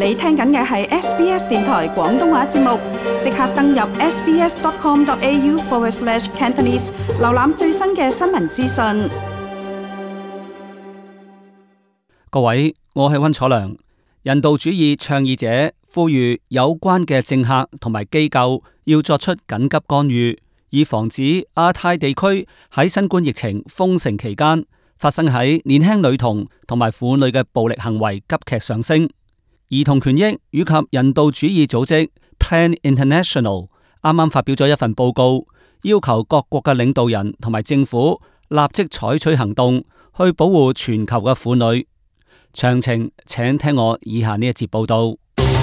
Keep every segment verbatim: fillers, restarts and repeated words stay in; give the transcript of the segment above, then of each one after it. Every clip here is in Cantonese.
你聽緊嘅係 S B S 電台廣東話節目，即刻登入 sbs.com.au forward slash Cantonese， 瀏覽最新嘅新聞資訊。 各位，我係溫楚良。人道主義倡議者呼籲有關嘅政客同埋機構要作出緊急干預，以防止亞太地區喺新冠疫情封城期間發生喺年輕女童同埋婦女嘅暴力行為急劇上升。兒童權益以及人道主義組織 Plan International 啱啱發表咗一份報告，要求各國嘅領導人同埋政府立即採取行動去保護全球嘅婦女。詳情請聽我以下呢一節報道。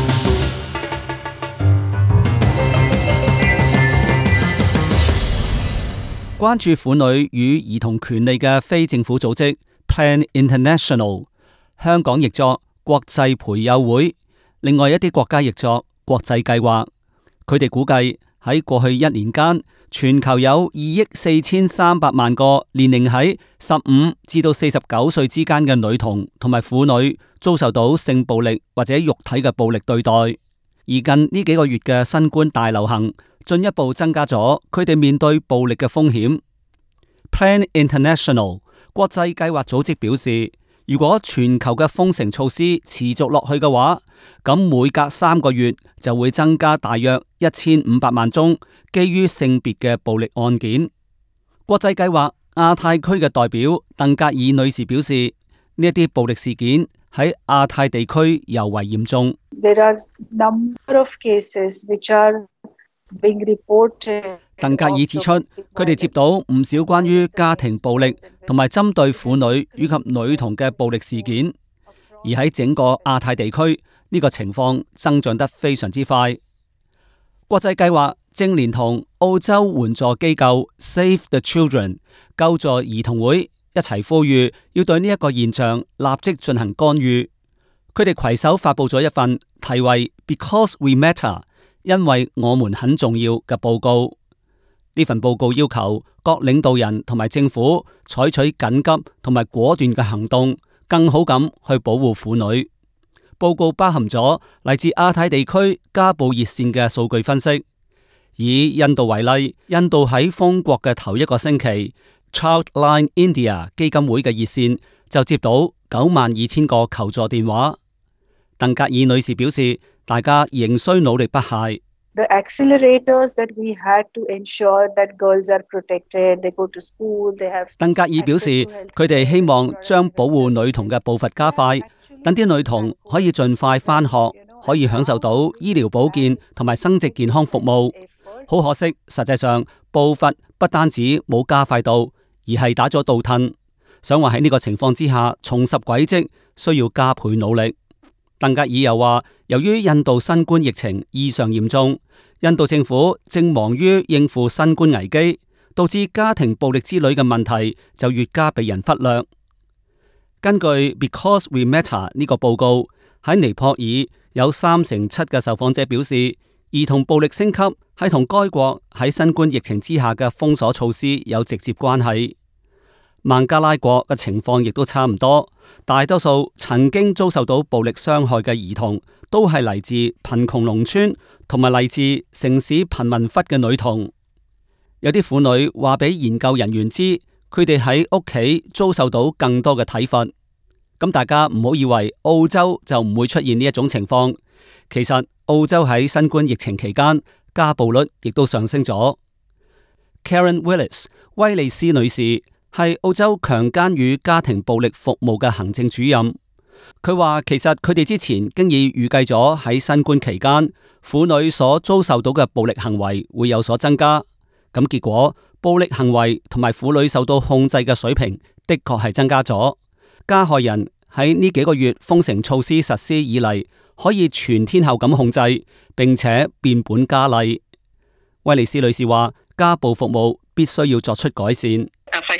關注婦女與兒童權利嘅非政府組織 Plan International， 香港譯作國際培幼會，另外一啲國家譯作國際計劃。佢哋估計喺過去一年間，全球有二億四千三百萬個年齡喺十五至到四十九歲之間嘅女童同埋婦女遭受到性暴力或者肉體嘅暴力對待。而近呢幾個月嘅新冠大流行，進一步增加咗佢哋面對暴力嘅風險。Plan International 國際計劃組織表示，如果全球嘅封城措施持續落去嘅話，咁每隔三個月就會增加大約一千五百萬宗基於性別嘅暴力案件。國際計劃亞太區嘅代表鄧格爾女士表示，呢一啲暴力事件喺亞太地區尤為嚴重。 There are number of cases which are being reported。 鄧格爾指出，佢哋接到唔少關於家庭暴力同埋針對婦女以及女童嘅暴力事件，而喺整個亞太地區呢個情況增長得非常之快。國際計劃正連同澳洲援助機構 Save the Children 救助兒童會一齊呼籲，要對呢一個現象立即進行干預。佢哋攜手發佈咗一份題為 Because We Matter， 因為我們很重要嘅報告。呢份報告要求各領導人同埋政府採取緊急同埋果斷嘅行動，更好咁去保護婦女。報告包含咗嚟自亞太地區家暴熱線嘅數據分析。以印度為例，印度喺封國嘅頭一個星期 ，Childline India 基金會嘅熱線就接到九萬二千個求助電話。鄧格爾女士表示，大家仍需努力不懈。 The accelerators that we had to ensure that girls are protected, they go to school, they have。 鄧格爾表示，佢哋希望將保護女童嘅步伐加快，等啲女童可以盡快返學，可以享受到醫療保健同埋生殖健康服務。好可惜，實際上步伐不單止冇加快到，而係打咗倒褪。想話喺呢個情況之下重拾軌跡，需要加倍努力。鄧格爾又話，由於印度新冠疫情異常嚴重，印度政府正忙於應付新冠危機，導致家庭暴力之類嘅問題就越加被人忽略。根據 Because We Matter 呢個報告，喺尼泊爾有三成七嘅受訪者表示，兒童暴力升級係同該國喺新冠疫情之下嘅封鎖措施有直接關係。孟加拉國嘅情況亦都差唔多，大多數曾經遭受到暴力傷害嘅兒童都係嚟自貧窮農村同埋嚟自城市貧民窟嘅女童。有啲婦女話俾研究人員知，佢哋喺屋企遭受到更多嘅體罰。咁大家唔好以為澳洲就唔會出現呢一種情況，其實澳洲喺新冠疫情期間家暴率亦都上升咗。Karen Willis 威利斯女士係澳洲強姦與家庭暴力服務嘅行政主任，佢話其實佢哋之前經已預計咗喺新冠期間婦女所遭受到嘅暴力行為會有所增加，咁結果暴力行為同埋婦女受到控制嘅水平的確係增加咗。加害人喺呢幾個月封城措施實施以嚟，可以全天候咁控制，並且變本加厲。威利斯女士話，家暴服務必須要作出改善。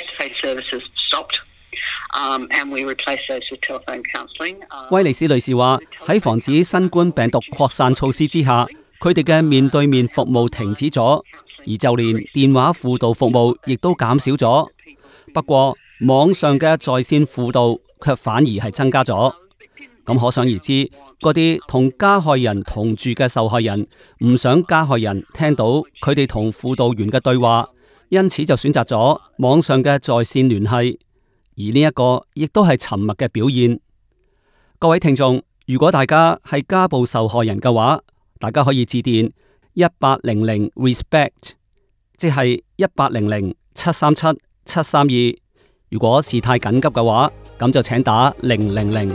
威利斯女士話，喺防止新冠病毒擴散措施之下，佢哋嘅面對面服務停止咗，而就連電話輔導服務亦都減少咗。不過網上嘅在線輔導卻反而係增加咗。 咁可想而知，嗰啲同加害人同住嘅受害人唔想加害人聽到佢哋同輔導員嘅對話，因此就選擇咗網上嘅在線聯繫，而呢一個亦都係沉默嘅表現。各位聽眾，如果大家係家暴受害人嘅話，大家可以致電一八零零 respect， 即係一八零零七三七七三二。如果事態緊急嘅話，咁就請打零零零。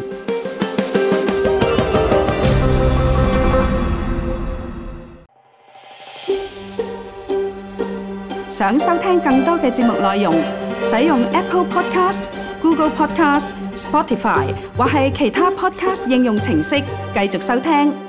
想收聽更多嘅節目內容，使用 Apple Podcast、Google Podcast、Spotify 或係其他 Podcast 應用程式繼續收聽。